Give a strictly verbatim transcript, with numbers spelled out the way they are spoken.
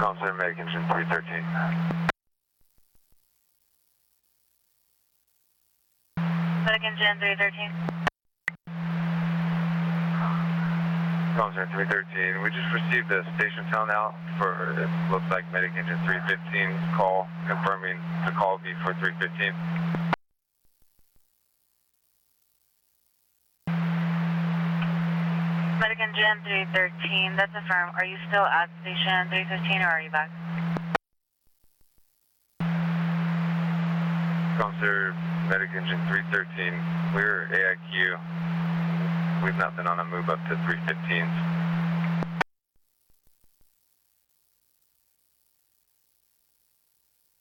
Center Medic Engine three thirteen. Medic Engine three thirteen. Center three thirteen. We just received a station tone out for, it looks like Medic Engine three fifteen call, confirming the call be for three fifteen. Medic Engine three thirteen, that's affirmed. Are you still at station three fifteen or are you back? Officer, Medic Engine three thirteen, we're A I Q. We've not been on a move up to three fifteen.